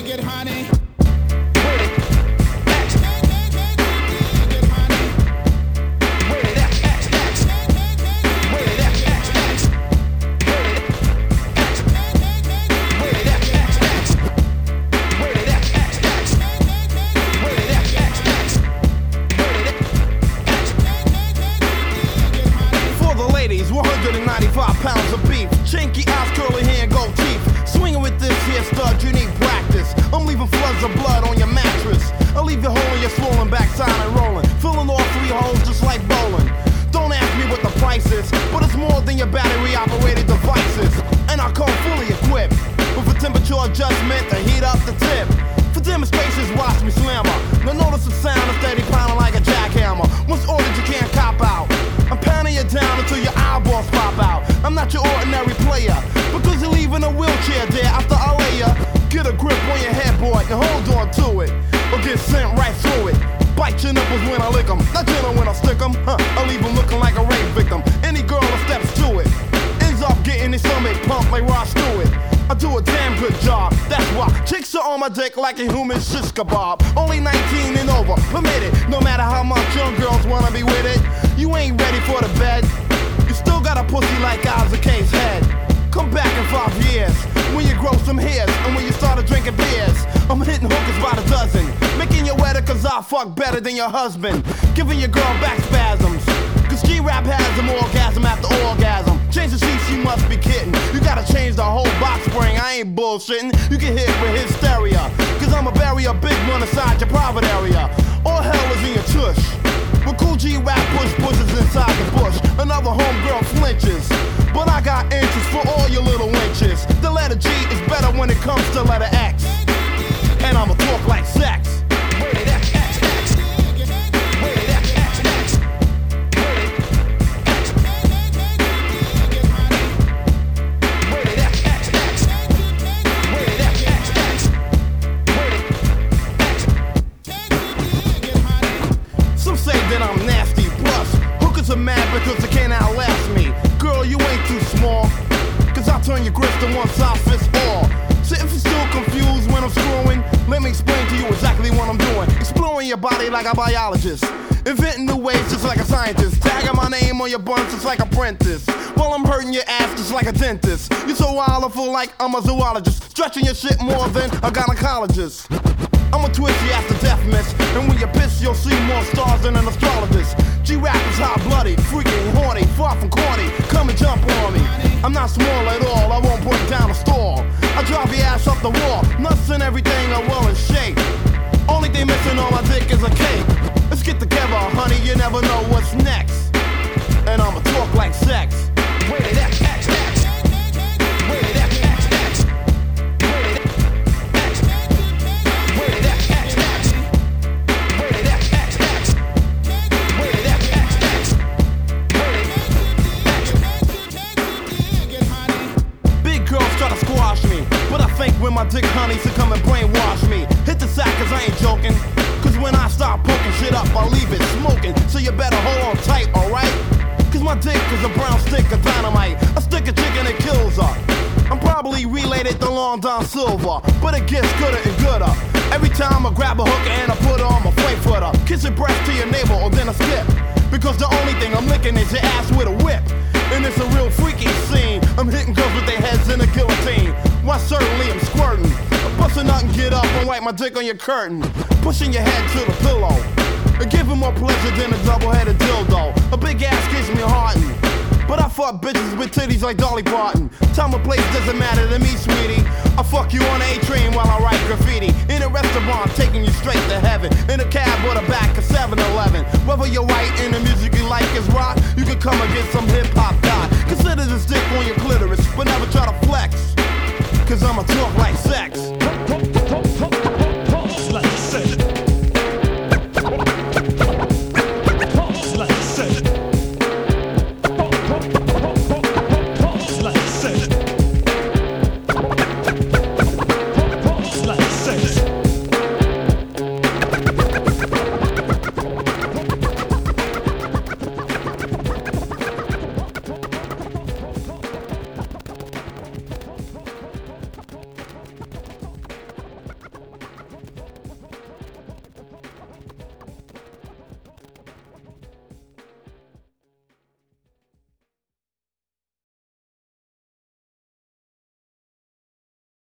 it, honey. For the ladies, 195 pounds of beef, chinky eyes, curly hair, and gold teeth. Swinging with this here stud, you need practice. I'm leaving floods of blood on your mattress. I'll leave you holding your swollen backside and rolling, filling all 3 holes just like bowling. Don't ask me what the price is, but it's more than your battery-operated devices. And I come fully equipped with a temperature adjustment to heat up the tip. For demonstrations, watch me slammer. Now notice the sound of steady pounding like a jackhammer. Once ordered, you can't cop out. I'm pounding you down until your eyeballs pop out. I'm not your ordinary player, because you're leaving a wheelchair there after I lay ya. Get a grip on your headboard and hold on to it, or get sent right through it. Bite your nipples when I lick them, not gentle when I stick them. I leave them looking like a rape victim. Any girl that steps to it ends up getting his stomach pumped like Rod Stewart. I do a damn good job, that's why chicks are on my dick like a human shish kebab. Only 19 and over, permitted. No matter how much young girls wanna be with it, you ain't ready for the bed. You still got a pussy like Isaac K's head. Come back in 5 years, when you grow some hairs, and when you started drinking beers. I'm hitting hookers by the dozen, making you wetter cause I fuck better than your husband. Giving your girl back spasms, cause G-Rap has an orgasm after orgasm. Change the sheets, you must be kidding. You gotta change the whole box spring, I ain't bullshitting. You get hit with hysteria, cause I'ma bury a big one inside your private area. All hell is in your tush. When Cool G-Rap pushes inside the bush, another homegirl flinches. But I got inches for all your little winches. The letter G is better when it comes to letter X. And I'ma talk like sex. Some say that I'm nasty, plus hookers are mad because they can't outlast me. Girl, you ain't too small, cause I'll turn your grist to one size fits all. So if you're still confused when I'm screwing, let me explain to you exactly what I'm doing. Exploring your body like a biologist, inventing new ways just like a scientist. Tagging my name on your buns just like apprentice, while I'm hurting your ass just like a dentist. You're so wild I feel like I'm a zoologist, stretching your shit more than a gynecologist. I'ma twist you after death miss, and when you piss you'll see more stars than an astrologist. G-Rap is hot-blooded, freaking horny, far from corny, come and jump on me. I'm not small at all, I won't break down a stall. I drive your ass up the wall, nuts and everything are well in shape. Only thing missing on my dick is a cake. Let's get together, honey, you never know what's next. And I'ma talk like sex. Wait, that's X. But I think when my dick honeys to come and brainwash me. Hit the sack cause I ain't joking, cause when I start poking shit up I leave it smoking. So you better hold on tight, alright? Cause my dick is a brown stick of dynamite, a stick of chicken that kills her. I'm probably related to Long Don Silver, but it gets gooder and gooder. Every time I grab a hooker and I put her on my freight footer. Kiss your breast to your neighbor or then I skip, because the only thing I'm licking is your ass with a whip. And it's a real freaky scene, I'm hitting girls with their heads in a guillotine. Why certainly I'm squirting, I bust a nut and get up and wipe my dick on your curtain. Pushing your head to the pillow, and giving more pleasure than a double-headed dildo. A big ass gives me heartin', but I fuck bitches with titties like Dolly Parton. Time or place doesn't matter to me, sweetie. I fuck you on a train while I write graffiti. In a restaurant, taking you straight to heaven. In a cab or the back of 7-Eleven. Whether you're white and the music you like is rock, you can come and get some hip-hop god. Consider this dick on your clitoris, but never try to flex, cause I'ma talk like sex.